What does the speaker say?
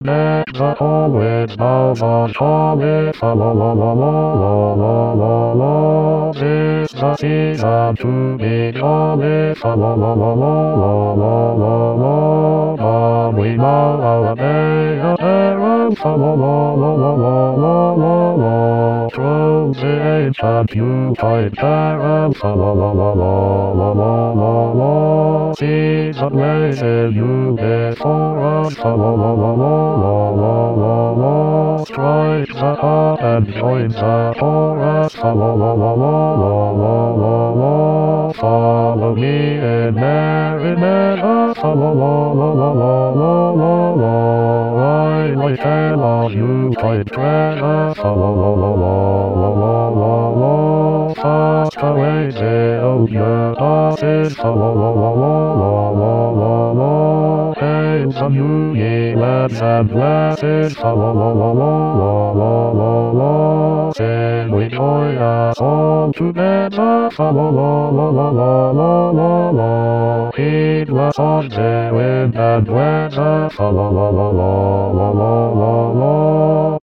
Let the poet bow on solid, la la la la la la la la la. This the season to be jolly, la la la la la la la la la. But we know our day of terror, la la la la la la la la la. Through the ancient Yuletide carols, la la la la la la la la la. See the blazing you before us, la la la la la. La la la la, strike the heart and join the chorus. La la la la la la la la la. Follow me in merry measure. La la la la la la la la la. I will tell of Yuletide treasure. La la la la la la la la la. Fast away the old year passes. La la la la la la la la. Hail the new year, lads and lasses, la la la la la la la la. Sing with joy us all together, la la la la la la la la la. Heedless of the wind and weather, la la la la la la la la la.